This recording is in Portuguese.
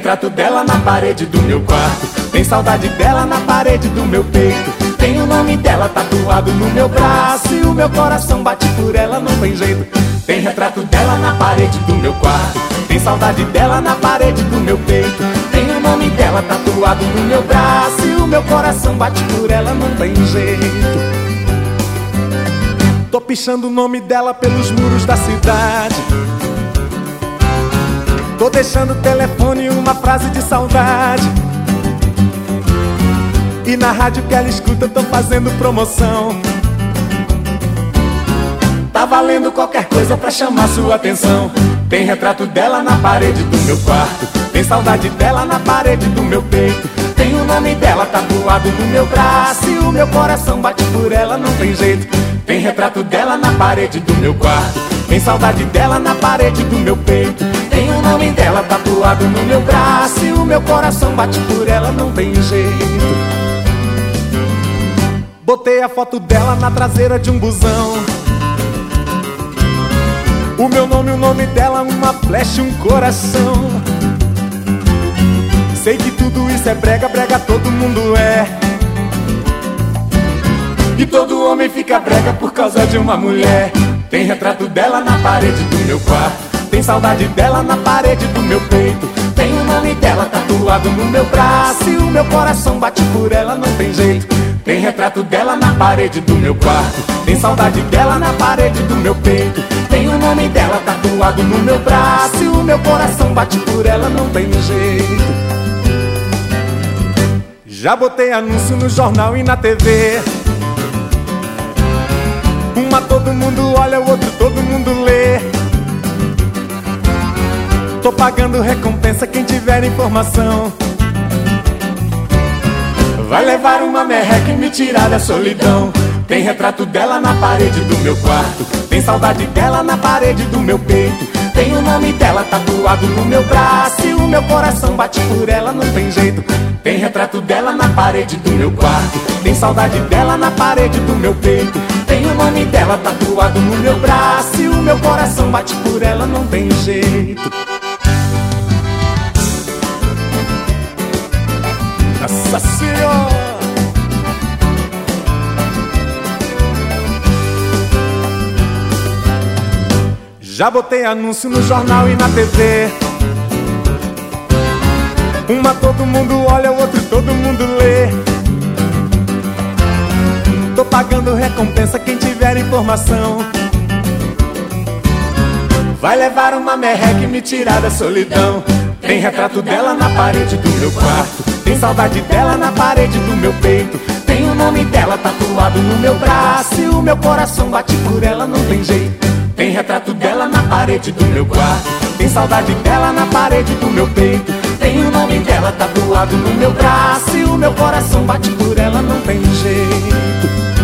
retrato dela na parede do meu quarto. Tem saudade dela na parede do meu peito. Tem o nome dela tatuado no meu braço. E o meu coração bate por ela, não tem jeito. Tem retrato dela na parede do meu quarto. Tem saudade dela na parede do meu peito. Tem o nome dela tatuado no meu braço. E o meu coração bate por ela, não tem jeito. Tô pichando o nome dela pelos muros da cidade. Tô deixando o telefone e uma frase de saudade. E na rádio que ela escuta tô fazendo promoção. Tá valendo qualquer coisa pra chamar sua atenção. Tem retrato dela na parede do meu quarto. Tem saudade dela na parede do meu peito. Tem o nome dela tatuado no meu braço. E o meu coração bate por ela, não tem jeito. Tem retrato dela na parede do meu quarto. Tem saudade dela na parede do meu peito. Tem o nome dela tatuado no meu braço. E o meu coração bate por ela, não tem jeito. Botei a foto dela na traseira de um busão. O meu nome, o nome dela, uma flecha, um coração. Sei que tudo isso é brega, brega todo mundo é. E todo homem fica brega por causa de uma mulher. Tem retrato dela na parede do meu quarto. Tem saudade dela na parede do meu peito. Tem o nome dela tatuado no meu braço. E o meu coração bate por ela, não tem jeito. Tem retrato dela na parede do meu quarto. Tem saudade dela na parede do meu peito. Tem o nome dela tatuado no meu braço. E o meu coração bate por ela, não tem jeito. Já botei anúncio no jornal e na TV. Uma todo mundo olha, o outro todo mundo lê. Tô pagando recompensa quem tiver informação. Vai levar uma merreca e me tirar da solidão. Tem retrato dela na parede do meu quarto. Tem saudade dela na parede do meu peito. Tem o nome dela tatuado no meu braço. E o meu coração bate por ela, não tem jeito. Tem retrato dela na parede do meu quarto. Tem saudade dela na parede do meu peito. Tem o nome dela tatuado no meu braço. E o meu coração bate por ela, não tem jeito. Nossa Senhora! Já botei anúncio no jornal e na TV. Uma todo mundo olha, o outro todo mundo lê. Tô pagando recompensa quem tiver informação. Vai levar uma merreca e me tirar da solidão. Tem retrato dela na parede do meu quarto. Tem saudade dela na parede do meu peito. Tem o nome dela tatuado no meu braço. E o meu coração bate por ela, não tem jeito. Tem retrato dela na parede do meu quarto. Tem saudade dela na parede do meu peito. Tem o nome dela tatuado no meu braço. E o meu coração bate por ela, não tem jeito.